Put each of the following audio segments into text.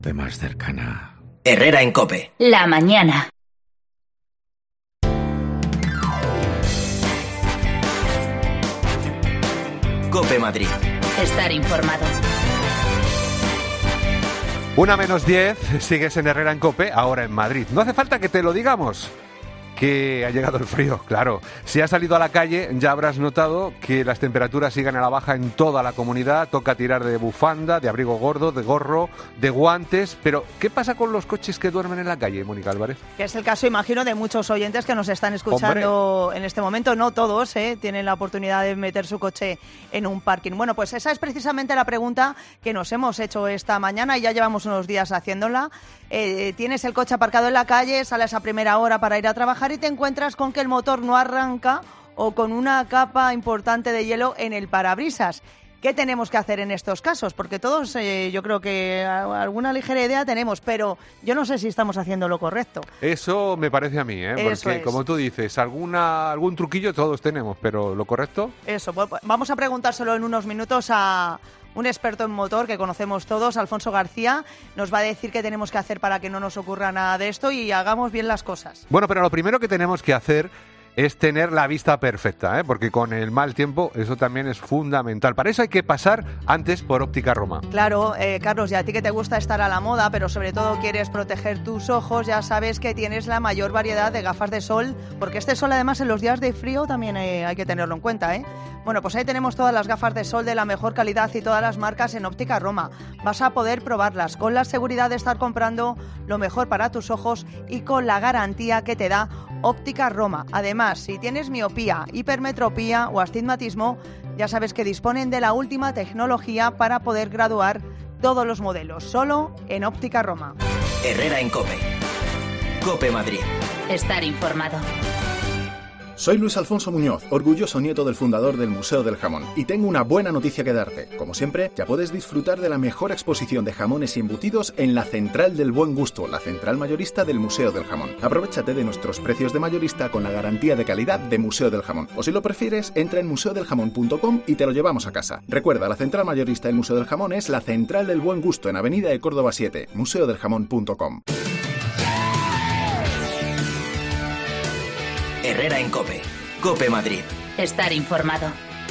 Más cercana. Herrera en COPE. La mañana. COPE Madrid. Estar informado. 1:10, sigues en Herrera en COPE, ahora en Madrid. No hace falta que te lo digamos, que ha llegado el frío, claro. Si has salido a la calle ya habrás notado que las temperaturas siguen a la baja en toda la comunidad. Toca tirar de bufanda, de abrigo gordo, de gorro, de guantes. Pero, ¿qué pasa con los coches que duermen en la calle, Mónica Álvarez? Que es el caso, imagino, de muchos oyentes que nos están escuchando en este momento. No todos tienen la oportunidad de meter su coche en un parking. Bueno, pues esa es precisamente la pregunta que nos hemos hecho esta mañana y ya llevamos unos días haciéndola. Tienes el coche aparcado en la calle, sales a primera hora para ir a trabajar y te encuentras con que el motor no arranca o con una capa importante de hielo en el parabrisas. ¿Qué tenemos que hacer en estos casos? Porque todos, yo creo que alguna ligera idea tenemos, pero yo no sé si estamos haciendo lo correcto. Eso me parece a mí, porque como tú dices, algún truquillo todos tenemos, pero ¿lo correcto? Eso, pues vamos a preguntárselo en unos minutos a un experto en motor que conocemos todos, Alfonso García. Nos va a decir qué tenemos que hacer para que no nos ocurra nada de esto y hagamos bien las cosas. Bueno, pero lo primero que tenemos que hacer es tener la vista perfecta, porque con el mal tiempo eso también es fundamental. Para eso hay que pasar antes por Óptica Roma. Claro, Carlos, y a ti que te gusta estar a la moda, pero sobre todo quieres proteger tus ojos, ya sabes que tienes la mayor variedad de gafas de sol, porque este sol además en los días de frío también hay que tenerlo en cuenta, Bueno, pues ahí tenemos todas las gafas de sol de la mejor calidad y todas las marcas en Óptica Roma. Vas a poder probarlas con la seguridad de estar comprando lo mejor para tus ojos y con la garantía que te da Óptica Roma. Además, si tienes miopía, hipermetropía o astigmatismo, ya sabes que disponen de la última tecnología para poder graduar todos los modelos, solo en Óptica Roma. Herrera en COPE. COPE Madrid. Estar informado. Soy Luis Alfonso Muñoz, orgulloso nieto del fundador del Museo del Jamón, y tengo una buena noticia que darte. Como siempre, ya puedes disfrutar de la mejor exposición de jamones y embutidos en la Central del Buen Gusto, la central mayorista del Museo del Jamón. Aprovéchate de nuestros precios de mayorista con la garantía de calidad de Museo del Jamón. O si lo prefieres, entra en museodeljamón.com y te lo llevamos a casa. Recuerda, la central mayorista del Museo del Jamón es la Central del Buen Gusto en Avenida de Córdoba 7, museodeljamón.com. Herrera en COPE. COPE Madrid. Estar informado.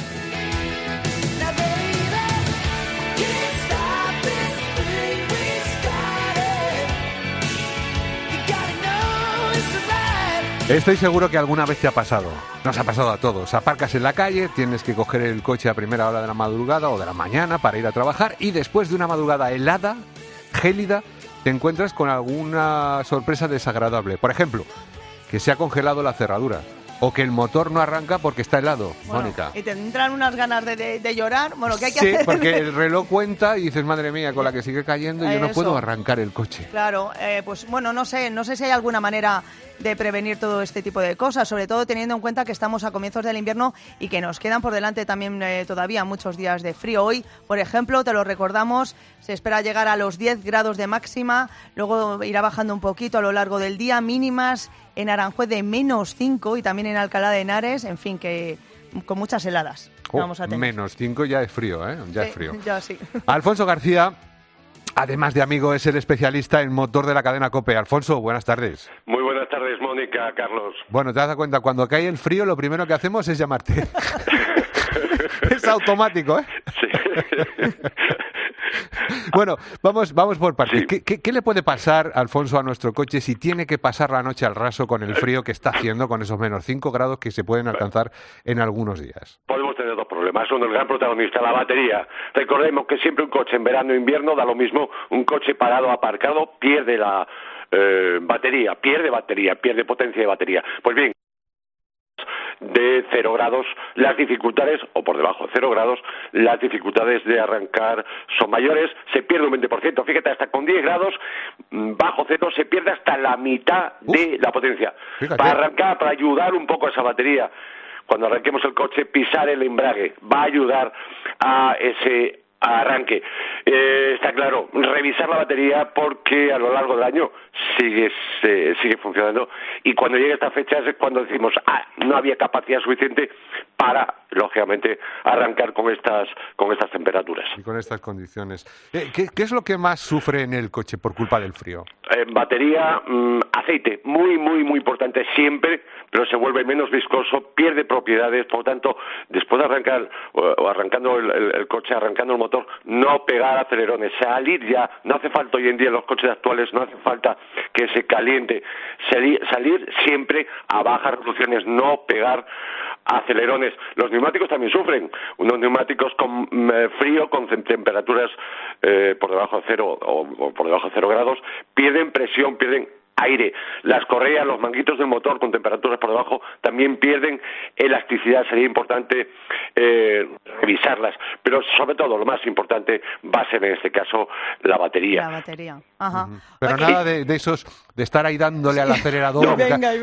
Estoy seguro que alguna vez te ha pasado. Nos ha pasado a todos. Aparcas en la calle, tienes que coger el coche a primera hora de la madrugada o de la mañana para ir a trabajar y después de una madrugada helada, gélida, te encuentras con alguna sorpresa desagradable. Por ejemplo, que se ha congelado la cerradura o que el motor no arranca porque está helado, bueno, Mónica. Y te entran unas ganas de llorar. Bueno, ¿qué hay que hacer? Sí, porque el reloj cuenta y dices, madre mía, con la que sigue cayendo yo no puedo arrancar el coche. Claro, pues bueno, no sé si hay alguna manera de prevenir todo este tipo de cosas, sobre todo teniendo en cuenta que estamos a comienzos del invierno y que nos quedan por delante también todavía muchos días de frío. Hoy, por ejemplo, te lo recordamos, se espera llegar a los 10 grados de máxima, luego irá bajando un poquito a lo largo del día, mínimas en Aranjuez de -5 y también en Alcalá de Henares, en fin, que con muchas heladas vamos a tener. -5 ya es frío, ya es frío. Ya sí. Alfonso García, además de amigo, es el especialista en motor de la cadena COPE. Alfonso, buenas tardes. Muy buenas tardes, Mónica, Carlos. Bueno, te das cuenta, cuando cae el frío lo primero que hacemos es llamarte. Es automático, Sí. Bueno, vamos por partes. Sí. ¿Qué le puede pasar, Alfonso, a nuestro coche si tiene que pasar la noche al raso con el frío que está haciendo, con esos -5 grados que se pueden alcanzar en algunos días? Podemos tener dos problemas. Uno, el gran protagonista, la batería. Recordemos que siempre un coche en verano e invierno da lo mismo. Un coche parado, aparcado, pierde la batería, pierde potencia de batería. Pues bien, de 0 grados, las dificultades, o por debajo de 0 grados, las dificultades de arrancar son mayores, se pierde un 20%, fíjate, hasta con 10 grados, bajo cero, se pierde hasta la mitad de la potencia. Fíjate. Para arrancar, para ayudar un poco a esa batería, cuando arranquemos el coche, pisar el embrague, va a ayudar a ese arranque. Está claro, revisar la batería porque a lo largo del año sigue funcionando, y cuando llegue esta fecha es cuando decimos no había capacidad suficiente para, lógicamente, arrancar con estas temperaturas. Y con estas condiciones. ¿Qué es lo que más sufre en el coche por culpa del frío? Batería, aceite, muy, muy, muy importante siempre, pero se vuelve menos viscoso, pierde propiedades, por lo tanto, después de arrancar, o arrancando el coche, arrancando el motor, no pegar acelerones, salir ya, no hace falta hoy en día en los coches actuales, no hace falta que se caliente, salir siempre a bajas revoluciones, no pegar acelerones. Los neumáticos también sufren, unos neumáticos con frío, con temperaturas por debajo de 0 o por debajo de 0 grados, pierden presión, pierden aire. Las correas, los manguitos del motor con temperaturas por debajo también pierden elasticidad. Sería importante revisarlas, pero sobre todo lo más importante va a ser en este caso la batería. La batería, ajá. Pero nada de esos, de estar ahí dándole al acelerador. No. Venga.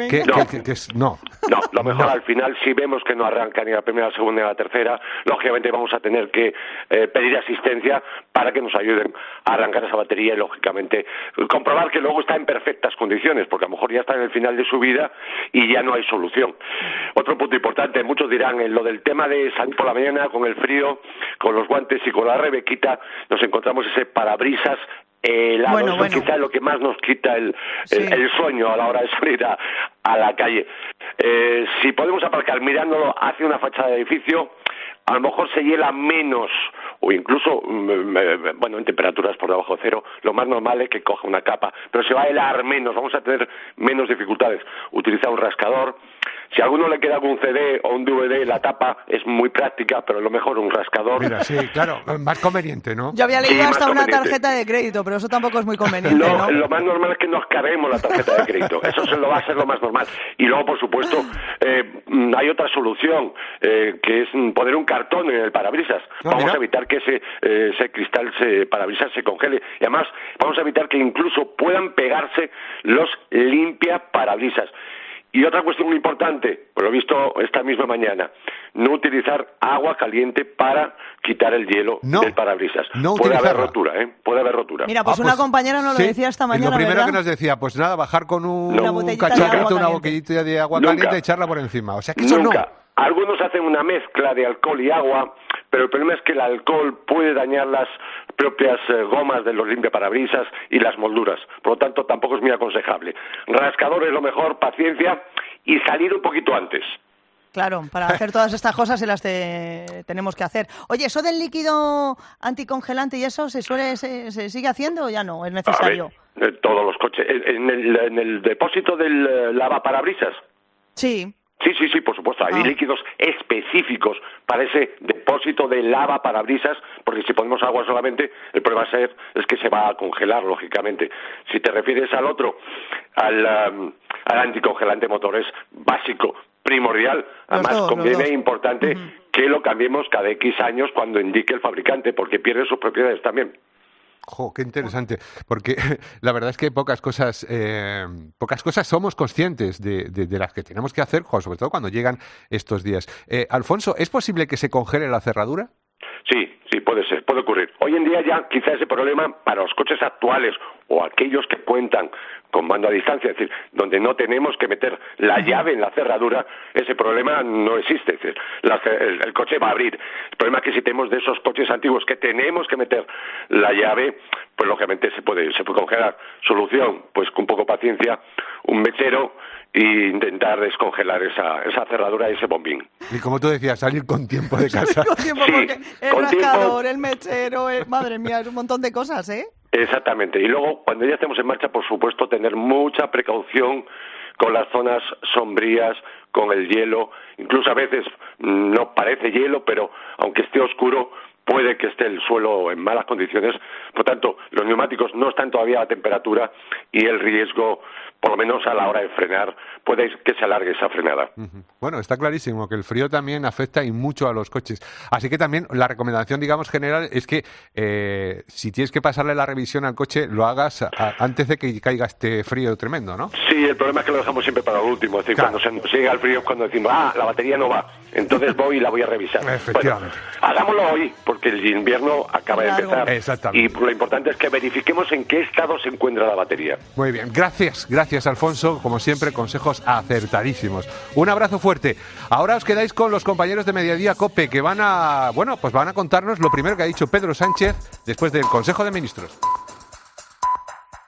No, lo mejor al final, si vemos que no arranca ni la primera, la segunda ni la tercera, lógicamente vamos a tener que pedir asistencia para que nos ayuden a arrancar esa batería y, lógicamente, comprobar que luego está en perfectas condiciones, porque a lo mejor ya está en el final de su vida y ya no hay solución. Otro punto importante, muchos dirán, en lo del tema de salir por la mañana con el frío, con los guantes y con la rebequita, nos encontramos ese parabrisas helado. Bueno. Quizá es lo que más nos quita el sueño a la hora de salir a la calle. Si podemos aparcar mirándolo hacia una fachada de edificio, a lo mejor se hiela menos, o incluso, en temperaturas por debajo de 0, lo más normal es que coja una capa, pero se va a helar menos, vamos a tener menos dificultades. Utilizar un rascador. Si a alguno le queda algún CD o un DVD, la tapa es muy práctica, pero lo mejor un rascador. Mira, sí, claro, más conveniente, ¿no? Yo había leído hasta una tarjeta de crédito, pero eso tampoco es muy conveniente, ¿no? Lo más normal es que nos carguemos la tarjeta de crédito. Eso va a ser lo más normal. Y luego, por supuesto, hay otra solución, que es poner un cartón en el parabrisas. Vamos a evitar que ese cristal parabrisas se congele. Y además, vamos a evitar que incluso puedan pegarse los limpia parabrisas. Y otra cuestión muy importante, por lo visto esta misma mañana, no utilizar agua caliente para quitar el hielo del parabrisas. Puede haber rotura, Puede haber rotura. Mira, pues una compañera nos lo decía esta mañana, lo primero ¿verdad? que nos decía, pues nada, bajar con un botellita cacharrito, una botellita de agua caliente y echarla por encima. O sea que eso Nunca. Algunos hacen una mezcla de alcohol y agua, pero el problema es que el alcohol puede dañar las propias gomas de los limpiaparabrisas y las molduras. Por lo tanto, tampoco es muy aconsejable. Rascador es lo mejor, paciencia y salir un poquito antes. Claro, para hacer todas estas cosas se las tenemos que hacer. Oye, ¿eso del líquido anticongelante y eso se sigue haciendo o ya no? ¿Es necesario? A ver, todos los coches. ¿En el depósito del lavaparabrisas? Sí. Sí, por supuesto. Hay líquidos específicos para ese depósito de lavaparabrisas, porque si ponemos agua solamente, el problema es que se va a congelar, lógicamente. Si te refieres al otro, al anticongelante motor, es básico, primordial. Además, conviene importante que lo cambiemos cada X años cuando indique el fabricante, porque pierde sus propiedades también. ¡Jo, qué interesante! Porque la verdad es que pocas cosas somos conscientes de las que tenemos que hacer, sobre todo cuando llegan estos días. Alfonso, ¿es posible que se congele la cerradura? Sí, puede ser, puede ocurrir. Hoy en día ya quizás ese problema para los coches actuales o aquellos que cuentan con mando a distancia, es decir, donde no tenemos que meter la llave en la cerradura, ese problema no existe. Es decir, el coche va a abrir. El problema es que si tenemos de esos coches antiguos que tenemos que meter la llave, pues lógicamente se puede congelar. Solución, pues con poco paciencia, un mechero e intentar descongelar esa cerradura y ese bombín. Y como tú decías, salir con tiempo de casa. Con tiempo, porque el rascador, el mechero, madre mía, es un montón de cosas, ¿eh? Exactamente. Y luego, cuando ya estemos en marcha, por supuesto, tener mucha precaución con las zonas sombrías, con el hielo. Incluso a veces no parece hielo, pero aunque esté oscuro, puede que esté el suelo en malas condiciones. Por tanto, los neumáticos no están todavía a temperatura y el riesgo por lo menos a la hora de frenar, puede que se alargue esa frenada. Bueno, está clarísimo que el frío también afecta y mucho a los coches. Así que también la recomendación, digamos, general es que si tienes que pasarle la revisión al coche, lo hagas antes de que caiga este frío tremendo, ¿no? Sí, el problema es que lo dejamos siempre para lo último. Es decir, Claro. cuando se nos llega el frío es cuando decimos, la batería no va. Entonces voy y la voy a revisar. Efectivamente. Bueno, hagámoslo hoy, porque el invierno acaba de Claro. empezar. Exactamente. Y lo importante es que verifiquemos en qué estado se encuentra la batería. Muy bien, gracias Alfonso, como siempre, consejos acertadísimos. Un abrazo fuerte. Ahora os quedáis con los compañeros de Mediodía COPE que van a contarnos lo primero que ha dicho Pedro Sánchez después del Consejo de Ministros.